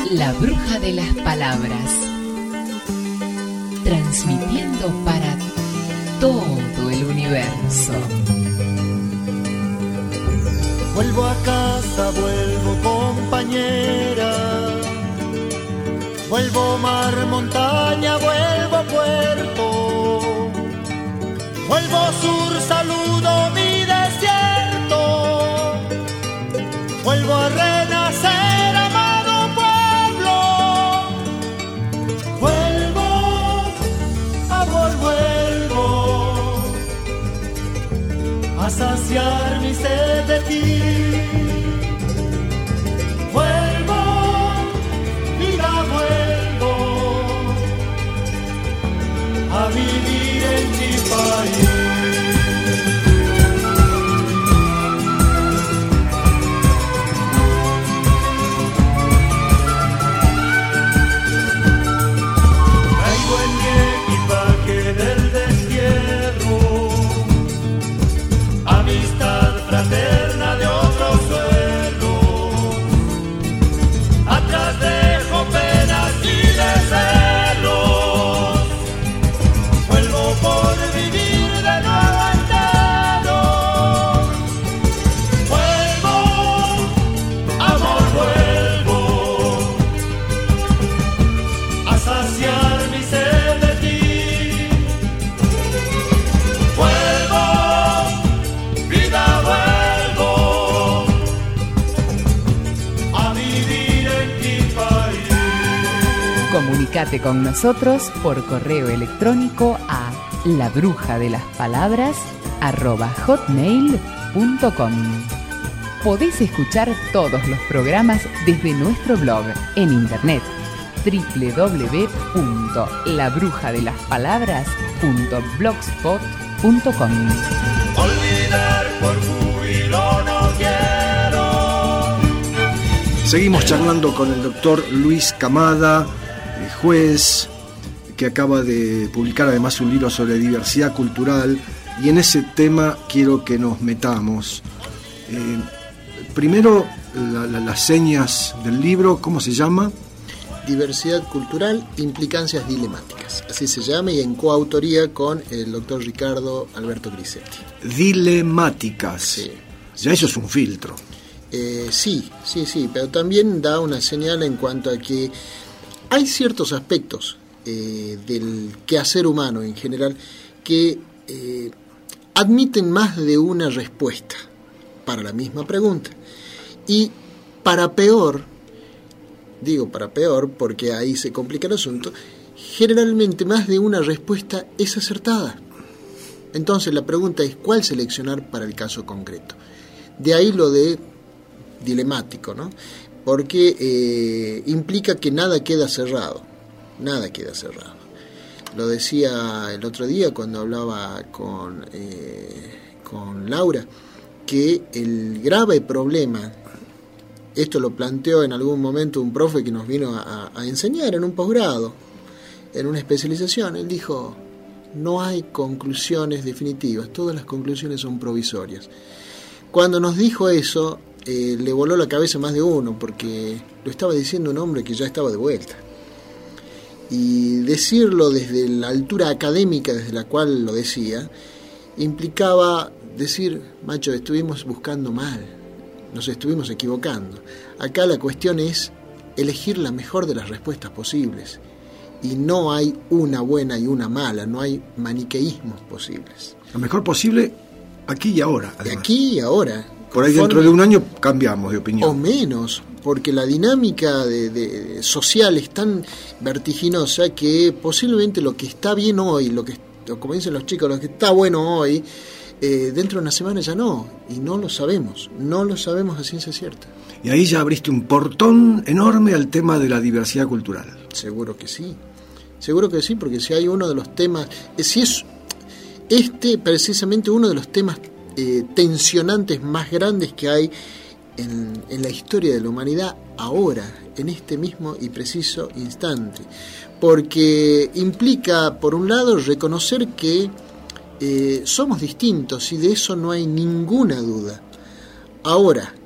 La Bruja de las Palabras, transmitiendo para todo el universo. Vuelvo a casa, vuelvo compañera, vuelvo mar, montaña, vuelvo puerto, vuelvo sur, saludo mi desierto, vuelvo a renacer, amado pueblo, vuelvo, amor, vuelvo a saciar mi sed de ti. Vuelvo, vida, vuelvo a vivir en mi país. Traigo en mi equipaje del destierro amistad fraterna de otro suelo. Atrás dejo penas y desvelos. Vuelvo por vivir de nuevo entero. Vuelvo, amor, vuelvo a saciar mi sed de ti. Vuelvo, vida, vuelvo a vivir en mi país. Comunicate con nosotros por correo electrónico a labrujadelaspalabras@hotmail.com. Podés escuchar todos los programas desde nuestro blog en internet www.labrujadelaspalabras.blogspot.com. Olvidar por júbilo no quiero. Seguimos charlando con el doctor Luis Camada, juez, que acaba de publicar además un libro sobre diversidad cultural, y en ese tema quiero que nos metamos. Primero, las señas del libro, ¿cómo se llama? Diversidad cultural, implicancias dilemáticas, así se llama, y en coautoría con el doctor Ricardo Alberto Grisetti. Dilemáticas. Sí. Ya eso es un filtro. Sí, pero también da una señal en cuanto a que hay ciertos aspectos del quehacer humano en general que admiten más de una respuesta para la misma pregunta. Y para peor, digo para peor porque ahí se complica el asunto, generalmente más de una respuesta es acertada. Entonces la pregunta es ¿cuál seleccionar para el caso concreto? De ahí lo de dilemático, ¿no? Porque implica que nada queda cerrado. Lo decía el otro día cuando hablaba con Laura, que el grave problema, esto lo planteó en algún momento un profe que nos vino a enseñar en un posgrado, en una especialización. Él dijo, no hay conclusiones definitivas, todas las conclusiones son provisorias. Cuando nos dijo eso, le voló la cabeza a más de uno, porque lo estaba diciendo un hombre que ya estaba de vuelta. Y decirlo desde la altura académica desde la cual lo decía, implicaba decir, macho, estuvimos buscando mal, nos estuvimos equivocando. Acá la cuestión es elegir la mejor de las respuestas posibles. Y no hay una buena y una mala, no hay maniqueísmos posibles. Lo mejor posible aquí y ahora. De aquí y ahora. Por ahí dentro de un año cambiamos de opinión. O menos, porque la dinámica social es tan vertiginosa que posiblemente lo que está bien hoy, como dicen los chicos, lo que está bueno hoy, dentro de una semana ya no, y no lo sabemos a ciencia cierta. Y ahí ya abriste un portón enorme al tema de la diversidad cultural. Seguro que sí, porque si hay uno de los temas, si es precisamente uno de los temas tensionantes más grandes que hay en la historia de la humanidad ahora, en este mismo y preciso instante, porque implica, por un lado, reconocer que somos distintos, y de eso no hay ninguna duda. Ahora,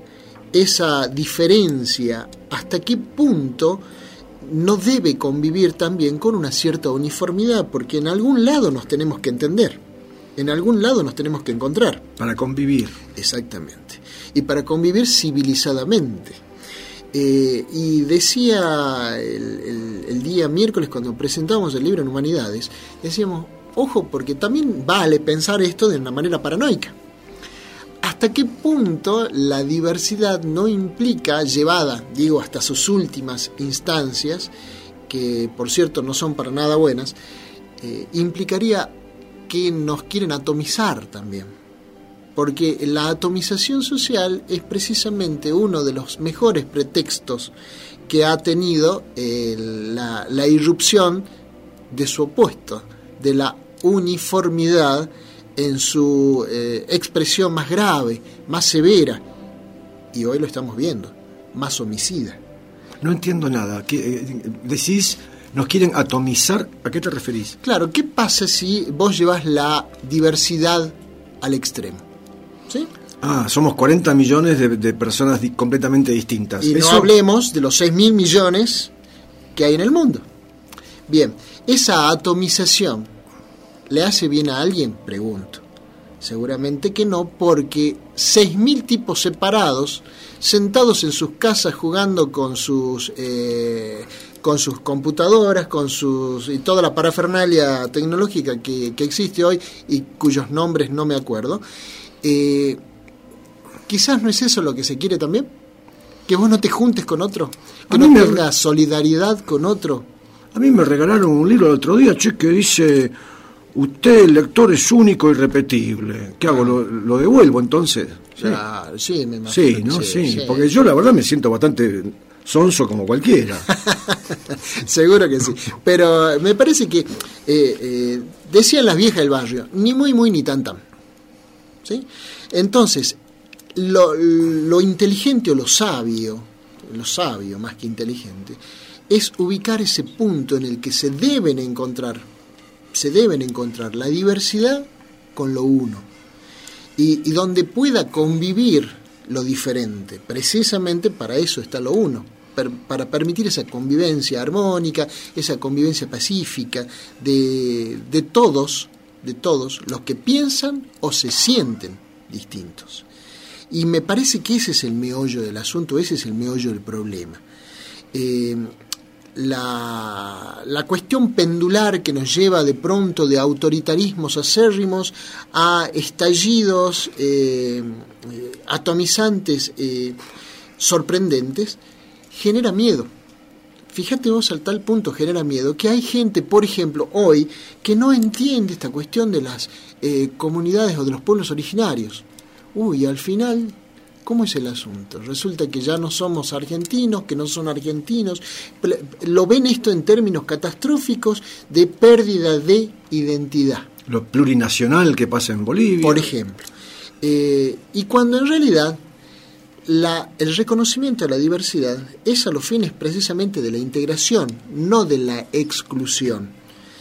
esa diferencia, hasta qué punto no debe convivir también con una cierta uniformidad, porque en algún lado nos tenemos que entender, en algún lado nos tenemos que encontrar. Para convivir. Exactamente. Y para convivir civilizadamente. Y decía el día miércoles cuando presentamos el libro en Humanidades, decíamos, ojo, porque también vale pensar esto de una manera paranoica. ¿Hasta qué punto la diversidad no implica, llevada, digo, hasta sus últimas instancias, que por cierto no son para nada buenas, implicaría que nos quieren atomizar también? Porque la atomización social es precisamente uno de los mejores pretextos que ha tenido la irrupción de su opuesto, de la uniformidad en su expresión más grave, más severa, y hoy lo estamos viendo, más homicida. No entiendo nada. Decís, nos quieren atomizar, ¿a qué te referís? Claro, ¿qué pasa si vos llevas la diversidad al extremo? ¿Sí? Somos 40 millones de personas completamente distintas. Y no hablemos de los 6.000 millones que hay en el mundo. Bien, esa atomización, ¿le hace bien a alguien? Pregunto. Seguramente que no, porque 6.000 tipos separados, sentados en sus casas jugando con sus computadoras, y toda la parafernalia tecnológica que existe hoy y cuyos nombres no me acuerdo, quizás no es eso lo que se quiere también, que vos no te juntes con otro, que no tengas solidaridad con otro. A mí me regalaron un libro el otro día, que dice: usted, el lector, es único y irrepetible. ¿Qué hago? ¿Lo devuelvo entonces? Claro, sí, me imagino. Sí, ¿no? Sí, porque yo la verdad me siento bastante sonso como cualquiera. Seguro que sí. Pero me parece que decían las viejas del barrio, ni muy muy ni tan tan. ¿Sí? Entonces, lo inteligente o lo sabio más que inteligente, es ubicar ese punto en el que se deben encontrar la diversidad con lo uno, y donde pueda convivir lo diferente. Precisamente para eso está lo uno, para permitir esa convivencia armónica, esa convivencia pacífica de todos los que piensan o se sienten distintos. Y me parece que ese es el meollo del asunto, ese es el meollo del problema. La cuestión pendular que nos lleva de pronto de autoritarismos acérrimos a estallidos atomizantes sorprendentes genera miedo. Fíjate vos, al tal punto genera miedo que hay gente, por ejemplo, hoy, que no entiende esta cuestión de las comunidades o de los pueblos originarios. Al final, ¿cómo es el asunto? Resulta que ya no somos argentinos, que no son argentinos. Lo ven esto en términos catastróficos de pérdida de identidad. Lo plurinacional que pasa en Bolivia. Por ejemplo. Y cuando en realidad el reconocimiento de la diversidad es a los fines precisamente de la integración, no de la exclusión.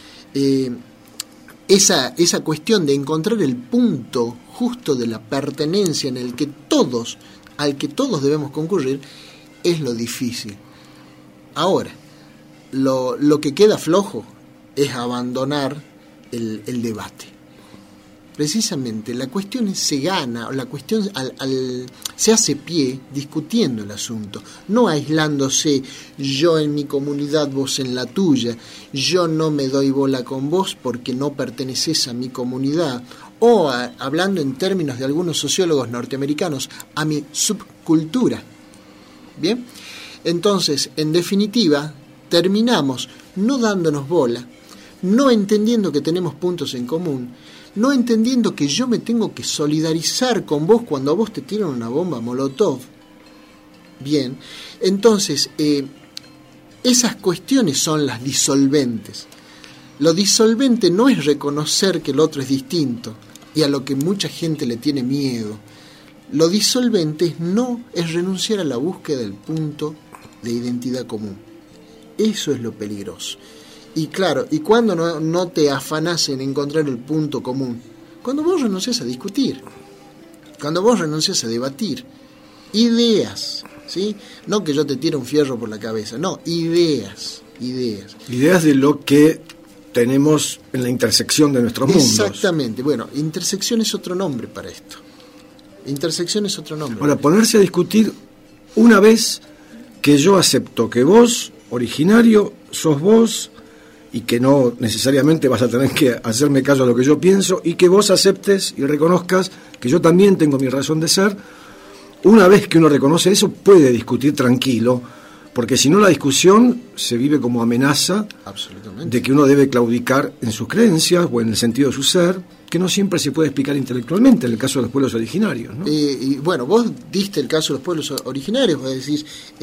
Esa cuestión de encontrar el punto justo de la pertenencia al que todos debemos concurrir, es lo difícil. Ahora, lo que queda flojo es abandonar el debate. Precisamente la cuestión se gana, la cuestión se hace pie discutiendo el asunto, no aislándose, yo en mi comunidad, vos en la tuya, yo no me doy bola con vos porque no perteneces a mi comunidad, o hablando en términos de algunos sociólogos norteamericanos, a mi subcultura. Bien, entonces, en definitiva, terminamos no dándonos bola, no entendiendo que tenemos puntos en común, no entendiendo que yo me tengo que solidarizar con vos cuando a vos te tiran una bomba Molotov. Bien, entonces, esas cuestiones son las disolventes. Lo disolvente no es reconocer que el otro es distinto, y a lo que mucha gente le tiene miedo. Lo disolvente es renunciar a la búsqueda del punto de identidad común. Eso es lo peligroso. Y claro, ¿y cuando no te afanás en encontrar el punto común? Cuando vos renuncias a discutir, cuando vos renuncias a debatir. ideas, ¿sí? No que yo te tire un fierro por la cabeza, no, ideas. Ideas de lo que tenemos en la intersección de nuestros mundos. Exactamente. Bueno, intersección es otro nombre para esto. Intersección es otro nombre. Ahora, ponerse a discutir una vez que yo acepto que vos, originario, sos vos, y que no necesariamente vas a tener que hacerme caso a lo que yo pienso, y que vos aceptes y reconozcas que yo también tengo mi razón de ser. Una vez que uno reconoce eso, puede discutir tranquilo, porque si no la discusión se vive como amenaza de que uno debe claudicar en sus creencias o en el sentido de su ser, que no siempre se puede explicar intelectualmente en el caso de los pueblos originarios, ¿no? Y bueno, vos diste el caso de los pueblos originarios, vos decís,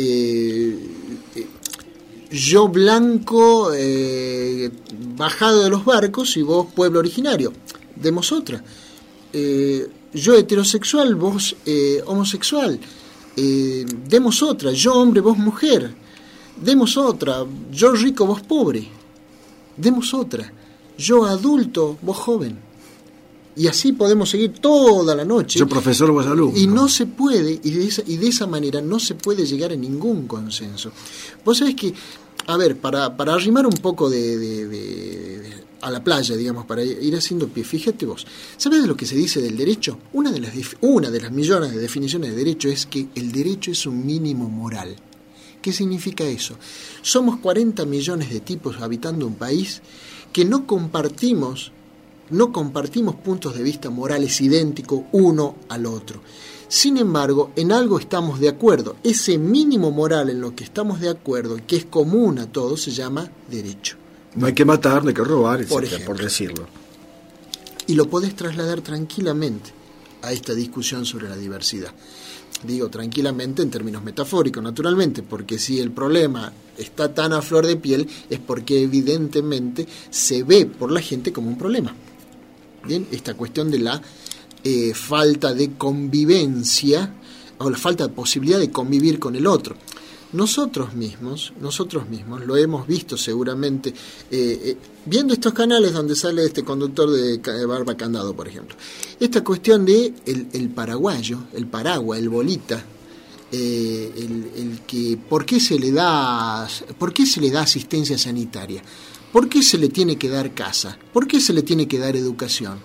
yo blanco bajado de los barcos y vos pueblo originario. Demos otra. Yo heterosexual, vos homosexual. Demos otra. Yo hombre, vos mujer. Demos otra. Yo rico, vos pobre. Demos otra. Yo adulto, vos joven. Y así podemos seguir toda la noche. Yo profesor, vos alumno. Y no se puede, y de esa manera no se puede llegar a ningún consenso. Vos sabés que, a ver, para arrimar un poco a la playa, digamos, para ir haciendo pie, fíjate vos, ¿sabés de lo que se dice del derecho? Una de las millones de definiciones de derecho es que el derecho es un mínimo moral. ¿Qué significa eso? Somos 40 millones de tipos habitando un país que no compartimos puntos de vista morales idénticos uno al otro. Sin embargo, en algo estamos de acuerdo. Ese mínimo moral en lo que estamos de acuerdo, que es común a todos, se llama derecho. No hay que matar, no hay que robar, etcétera, ejemplo, por decirlo. Y lo podés trasladar tranquilamente a esta discusión sobre la diversidad. Digo tranquilamente en términos metafóricos, naturalmente, porque si el problema está tan a flor de piel es porque evidentemente se ve por la gente como un problema. Bien, esta cuestión de la falta de convivencia o la falta de posibilidad de convivir con el otro. Nosotros mismos lo hemos visto seguramente viendo estos canales donde sale este conductor de Barba Candado, por ejemplo. Esta cuestión de el paraguayo, el paragua, el bolita, el que ¿por qué se le da asistencia sanitaria? ¿Por qué se le tiene que dar casa? ¿Por qué se le tiene que dar educación?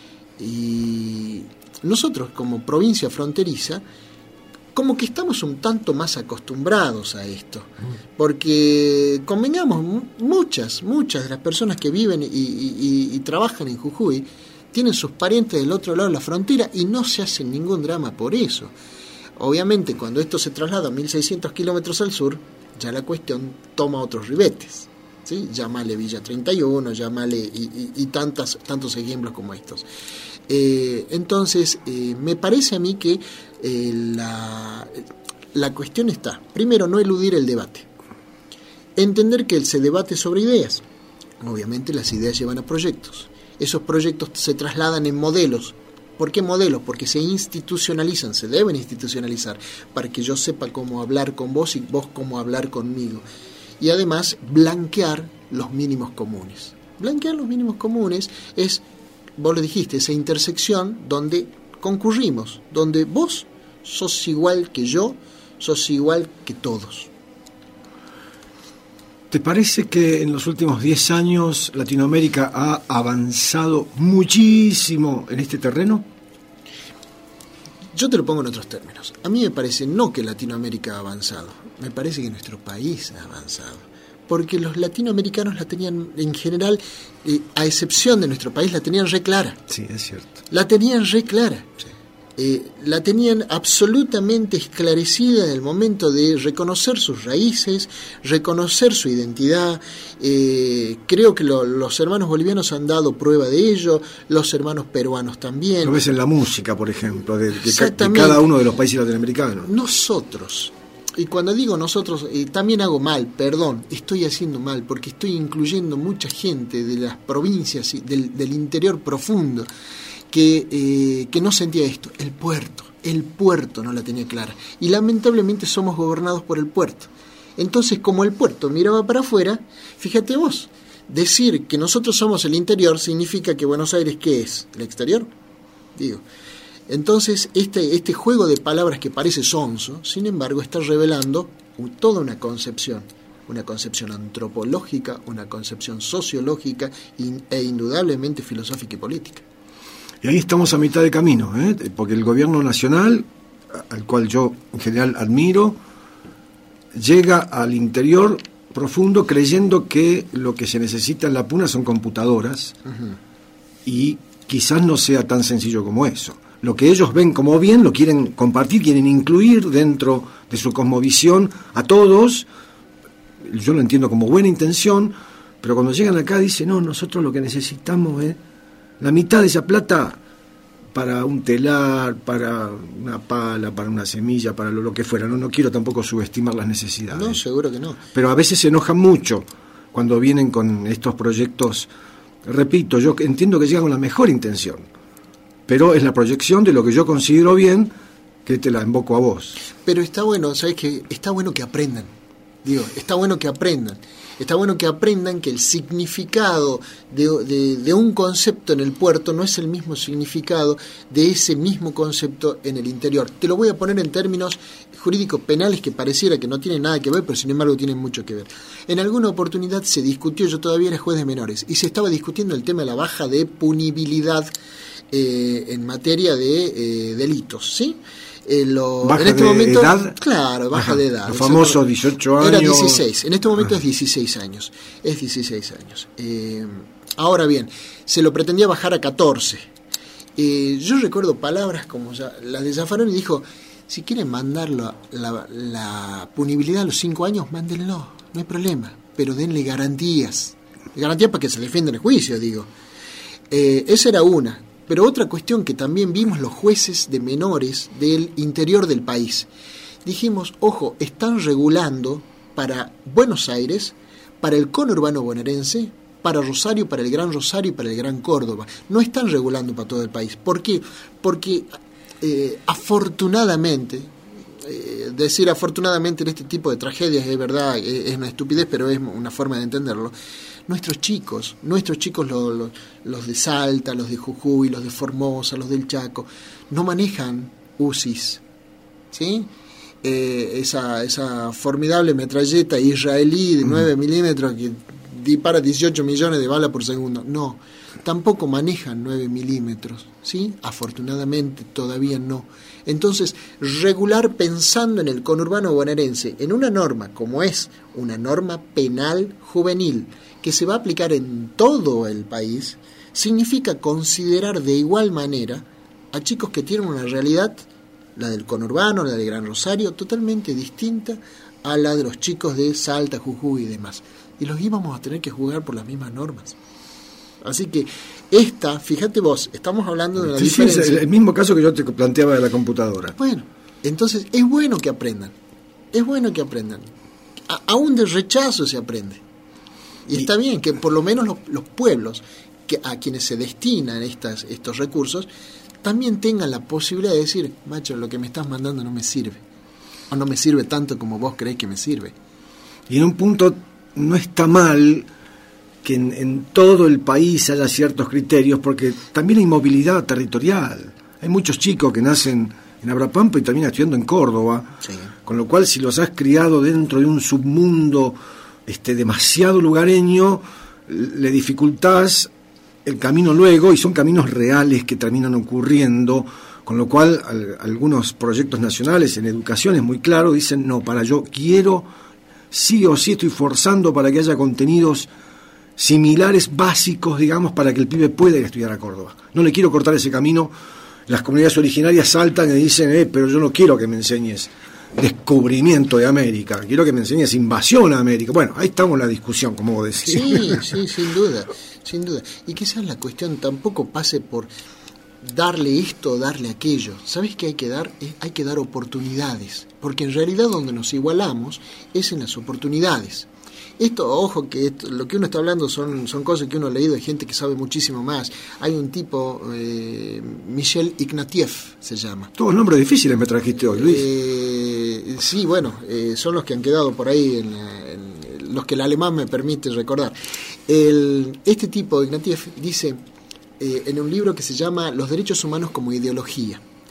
Y nosotros, como provincia fronteriza, como que estamos un tanto más acostumbrados a esto, porque convengamos, muchas de las personas que viven y trabajan en Jujuy tienen sus parientes del otro lado de la frontera y no se hace ningún drama por eso. Obviamente, cuando esto se traslada a 1.600 kilómetros al sur, ya la cuestión toma otros ribetes, ¿sí? Llámale Villa 31, llámale y tantos ejemplos como estos. Entonces, me parece a mí que la cuestión está, primero, no eludir el debate, entender que se debate sobre ideas. Obviamente las ideas llevan a proyectos, esos proyectos se trasladan en modelos. ¿Por qué modelos? Porque se institucionalizan, se deben institucionalizar para que yo sepa cómo hablar con vos y vos cómo hablar conmigo. Y además blanquear los mínimos comunes. Blanquear los mínimos comunes es, vos lo dijiste, esa intersección donde concurrimos, donde vos sos igual que yo, sos igual que todos. ¿Te parece que en los últimos 10 años Latinoamérica ha avanzado muchísimo en este terreno? Yo te lo pongo en otros términos. A mí me parece no que Latinoamérica ha avanzado, me parece que nuestro país ha avanzado. Porque los latinoamericanos la tenían, en general, a excepción de nuestro país, la tenían re clara. Sí, es cierto. La tenían re clara. Sí. La tenían absolutamente esclarecida en el momento de reconocer sus raíces, reconocer su identidad. Creo que los hermanos bolivianos han dado prueba de ello, los hermanos peruanos también. Lo ves en la música, por ejemplo, de cada uno de los países latinoamericanos. Nosotros, y cuando digo nosotros, también hago mal, perdón, estoy haciendo mal, porque estoy incluyendo mucha gente de las provincias, del interior profundo, que no sentía esto. El puerto no la tenía clara, y lamentablemente somos gobernados por el puerto. Entonces, como el puerto miraba para afuera, fíjate vos, decir que nosotros somos el interior significa que Buenos Aires, ¿qué es? ¿El exterior? Digo, Entonces, este juego de palabras que parece sonso, sin embargo, está revelando toda una concepción antropológica, una concepción sociológica e indudablemente filosófica y política. Y ahí estamos a mitad de camino, porque el gobierno nacional, al cual yo en general admiro, llega al interior profundo creyendo que lo que se necesita en la Puna son computadoras, y quizás no sea tan sencillo como eso. Lo que ellos ven como bien lo quieren compartir, quieren incluir dentro de su cosmovisión a todos. Yo lo entiendo como buena intención, pero cuando llegan acá dicen, no, nosotros lo que necesitamos es la mitad de esa plata para un telar, para una pala, para una semilla, para lo que fuera. No quiero tampoco subestimar las necesidades. No, seguro que no. Pero a veces se enojan mucho cuando vienen con estos proyectos. Repito, yo entiendo que llegan con la mejor intención, pero es la proyección de lo que yo considero bien, que te la invoco a vos. Pero está bueno, ¿sabes qué? Está bueno que aprendan. Está bueno que aprendan. Está bueno que aprendan que el significado de un concepto en el puerto no es el mismo significado de ese mismo concepto en el interior. Te lo voy a poner en términos jurídicos penales que pareciera que no tienen nada que ver, pero sin embargo tienen mucho que ver. En alguna oportunidad se discutió, yo todavía era juez de menores, y se estaba discutiendo el tema de la baja de punibilidad en materia de delitos, ¿sí? ¿Baja en este de momento, edad? Claro, baja de edad. Los famosos 18 años. Era 16, en este momento es 16 años. Es 16 años. Ahora bien, se lo pretendía bajar a 14. Yo recuerdo palabras como las de Zaffaroni, dijo, si quieren mandarlo la punibilidad a los 5 años, mándenlo, no hay problema, pero denle garantías. Garantías para que se defienda en el juicio, digo. Esa era una. Pero otra cuestión que también vimos los jueces de menores del interior del país. Dijimos, ojo, están regulando para Buenos Aires, para el conurbano bonaerense, para Rosario, para el Gran Rosario y para el Gran Córdoba. No están regulando para todo el país. ¿Por qué? Porque afortunadamente, decir afortunadamente en este tipo de tragedias es verdad, es una estupidez, pero es una forma de entenderlo. Nuestros chicos, los de Salta, los de Jujuy, los de Formosa, los del Chaco, no manejan UCIs, ¿sí? Esa formidable metralleta israelí de 9 milímetros que dispara 18 millones de balas por segundo. No, tampoco manejan 9 milímetros, ¿sí? Afortunadamente todavía no. Entonces, regular pensando en el conurbano bonaerense, en una norma como es una norma penal juvenil, que se va a aplicar en todo el país, significa considerar de igual manera a chicos que tienen una realidad, la del conurbano, la del Gran Rosario, totalmente distinta a la de los chicos de Salta, Jujuy y demás. Y los íbamos a tener que jugar por las mismas normas. Así que fíjate vos, estamos hablando de la diferencia. Sí, es el mismo caso que yo te planteaba de la computadora. Bueno, entonces es bueno que aprendan. Es bueno que aprendan. Aún del rechazo se aprende. Y está bien que por lo menos los pueblos a quienes se destinan estos recursos también tengan la posibilidad de decir, macho, lo que me estás mandando no me sirve. O no me sirve tanto como vos creés que me sirve. Y en un punto no está mal que en todo el país haya ciertos criterios, porque también hay movilidad territorial. Hay muchos chicos que nacen en Abrapampa y terminan estudiando en Córdoba, sí. Con lo cual si los has criado dentro de un submundo demasiado lugareño, le dificultás el camino luego, y son caminos reales que terminan ocurriendo, con lo cual algunos proyectos nacionales en educación es muy claro, dicen, no, yo quiero, sí o sí estoy forzando para que haya contenidos similares, básicos, digamos, para que el pibe pueda ir a estudiar a Córdoba. No le quiero cortar ese camino. Las comunidades originarias saltan y dicen, pero yo no quiero que me enseñes descubrimiento de América, quiero que me enseñes invasión a América. Bueno, ahí estamos en la discusión, como vos decís. Sí, sin duda. Y quizás la cuestión tampoco pase por darle esto o darle aquello. ¿Sabes qué hay que dar? Hay que dar oportunidades, porque en realidad donde nos igualamos es en las oportunidades. Ojo, lo que uno está hablando son cosas que uno ha leído de gente que sabe muchísimo más. Hay un tipo, Michel Ignatieff se llama. Todos nombres difíciles me trajiste hoy, Luis. Sí, bueno, son los que han quedado por ahí, en los que el alemán me permite recordar. Este tipo, Ignatieff, dice en un libro que se llama Los derechos humanos como ideología.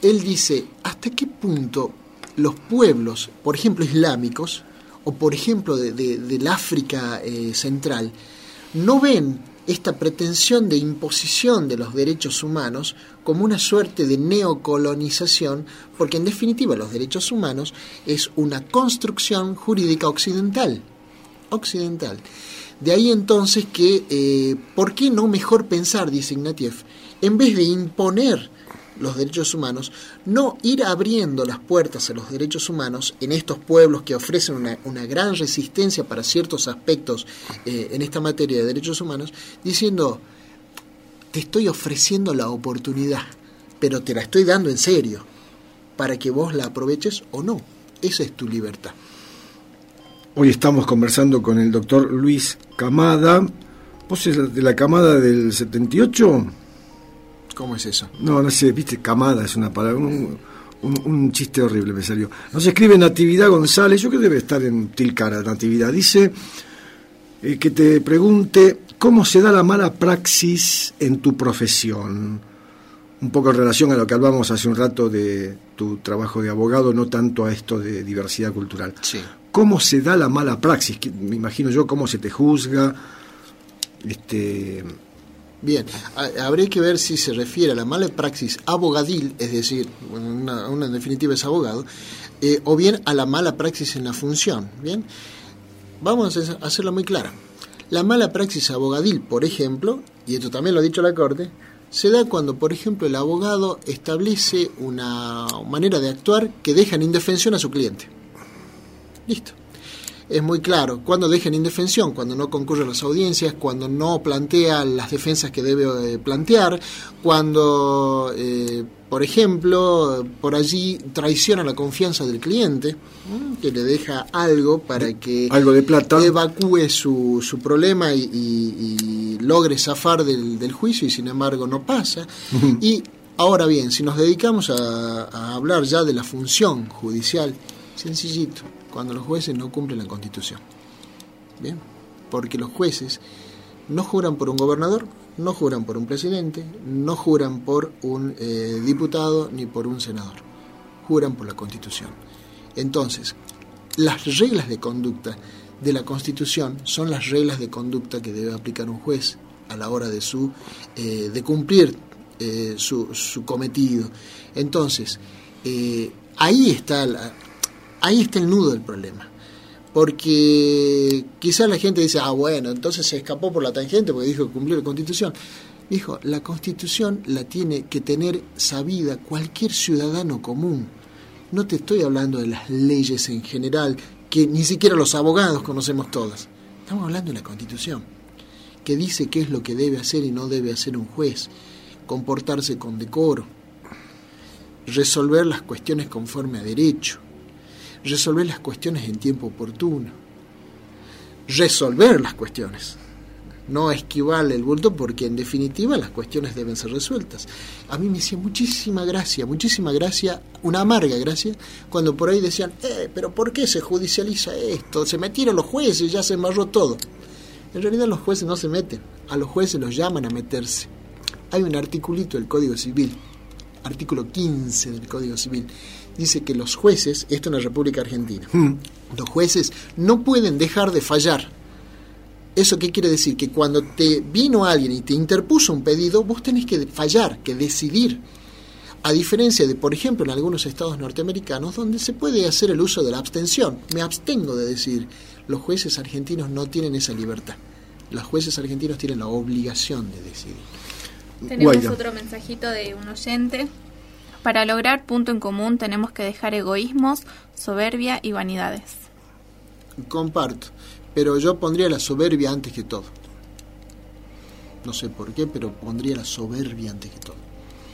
él dice, ¿hasta qué punto los pueblos, por ejemplo, islámicos, o por ejemplo del África central, no ven esta pretensión de imposición de los derechos humanos como una suerte de neocolonización, porque en definitiva los derechos humanos es una construcción jurídica occidental. De ahí entonces que, ¿por qué no mejor pensar, dice Ignatieff, en vez de imponer los derechos humanos, no ir abriendo las puertas a los derechos humanos en estos pueblos que ofrecen una gran resistencia para ciertos aspectos en esta materia de derechos humanos, diciendo, te estoy ofreciendo la oportunidad, pero te la estoy dando en serio, para que vos la aproveches o no. Esa es tu libertad. Hoy estamos conversando con el doctor Luis Camada. ¿Vos sos de la camada del 78? ¿Cómo es eso? No sé, viste, camada es una palabra, un chiste horrible me salió. Nos escribe Natividad González, yo creo que debe estar en Tilcara, Natividad. Dice que te pregunte cómo se da la mala praxis en tu profesión. Un poco en relación a lo que hablamos hace un rato de tu trabajo de abogado, no tanto a esto de diversidad cultural. Sí. ¿Cómo se da la mala praxis? Me imagino yo cómo se te juzga. Bien, habría que ver si se refiere a la mala praxis abogadil, es decir, una en definitiva es abogado, o bien a la mala praxis en la función. Bien, vamos a hacerla muy clara. La mala praxis abogadil, por ejemplo, y esto también lo ha dicho la Corte, se da cuando, por ejemplo, el abogado establece una manera de actuar que deja en indefensión a su cliente. Listo. Es muy claro, cuando deja en indefensión, cuando no concurre a las audiencias, cuando no plantea las defensas que debe plantear, cuando, por ejemplo, por allí traiciona la confianza del cliente, que le deja algo para que algo de plata, evacúe su problema y logre zafar del juicio y sin embargo no pasa. Y ahora bien, si nos dedicamos a hablar ya de la función judicial, sencillito, cuando los jueces no cumplen la Constitución. Bien, porque los jueces no juran por un gobernador, no juran por un presidente, no juran por un diputado ni por un senador, juran por la Constitución. Entonces, las reglas de conducta de la Constitución son las reglas de conducta que debe aplicar un juez a la hora de cumplir su cometido. Entonces, ahí está el nudo del problema, porque quizás la gente dice, bueno, entonces se escapó por la tangente porque dijo que cumplió la Constitución. Dijo, la Constitución la tiene que tener sabida cualquier ciudadano común. No te estoy hablando de las leyes en general, que ni siquiera los abogados conocemos todas. Estamos hablando de la Constitución, que dice qué es lo que debe hacer y no debe hacer un juez, comportarse con decoro, resolver las cuestiones conforme a derecho, resolver las cuestiones en tiempo oportuno, resolver las cuestiones, no esquivarle el bulto, porque en definitiva las cuestiones deben ser resueltas. A mí me hacía muchísima gracia, una amarga gracia, cuando por ahí decían, pero ¿por qué se judicializa esto? Se metieron los jueces, ya se embarró todo. En realidad los jueces no se meten, a los jueces los llaman a meterse. Hay un articulito del Código Civil, artículo 15 del Código Civil, dice que los jueces, esto en la República Argentina, los jueces no pueden dejar de fallar. ¿Eso qué quiere decir? Que cuando te vino alguien y te interpuso un pedido, vos tenés que fallar, que decidir. A diferencia de, por ejemplo, en algunos estados norteamericanos, donde se puede hacer el uso de la abstención. Me abstengo de decidir. Los jueces argentinos no tienen esa libertad. Los jueces argentinos tienen la obligación de decidir. Tenemos Guaira. otro mensajito de un oyente. Para lograr punto en común tenemos que dejar egoísmos, soberbia y vanidades. Comparto, pero yo pondría la soberbia antes que todo. No sé por qué, pero pondría la soberbia antes que todo.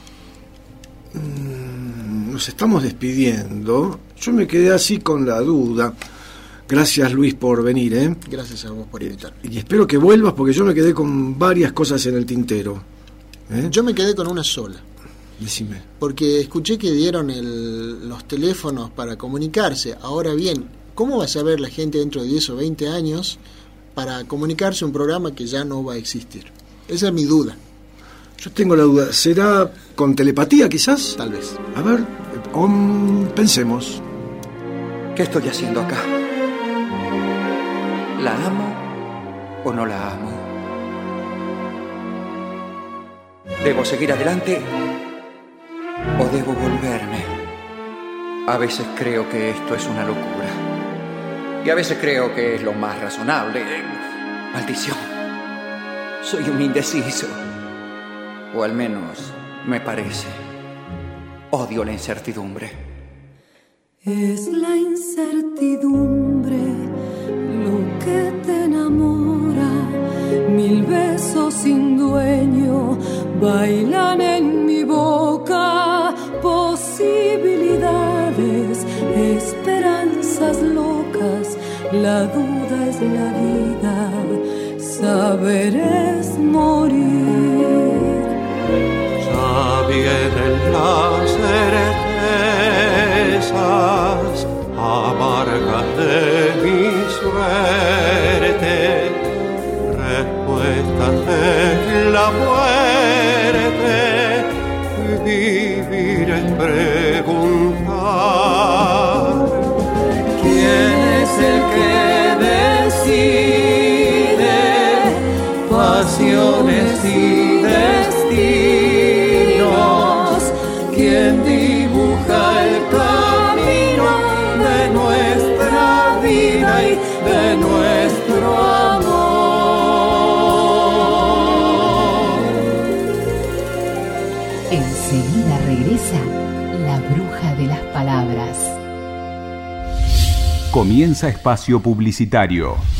Nos estamos despidiendo. Yo me quedé así con la duda. Gracias, Luis, por venir, Gracias a vos por invitarme. Y espero que vuelvas, porque yo me quedé con varias cosas en el tintero. Yo me quedé con una sola. Decime. Porque escuché que dieron los teléfonos para comunicarse. Ahora bien, ¿cómo va a saber la gente dentro de 10 o 20 años para comunicarse un programa que ya no va a existir? Esa es mi duda. Yo tengo la duda, ¿será con telepatía quizás? Tal vez. A ver, pensemos. ¿Qué estoy haciendo acá? ¿La amo o no la amo? ¿Debo seguir adelante o debo volverme? A veces creo que esto es una locura. Y a veces creo que es lo más razonable. Maldición. Soy un indeciso. O al menos me parece. Odio la incertidumbre. Es la incertidumbre lo que te enamora. 1000 besos sin dueño bailan en mi boca. Posibilidades, esperanzas locas. La duda es la vida, saber es morir. Ya vienen las certezas amargas de mi suerte, respuestas de la muerte. Vivir es preguntar ¿quién es el que decide pasiones y destinos? ¿Quién dibuja el camino de nuestra vida y de nuestro amor? Enseguida regresa la bruja de las palabras. Comienza espacio publicitario.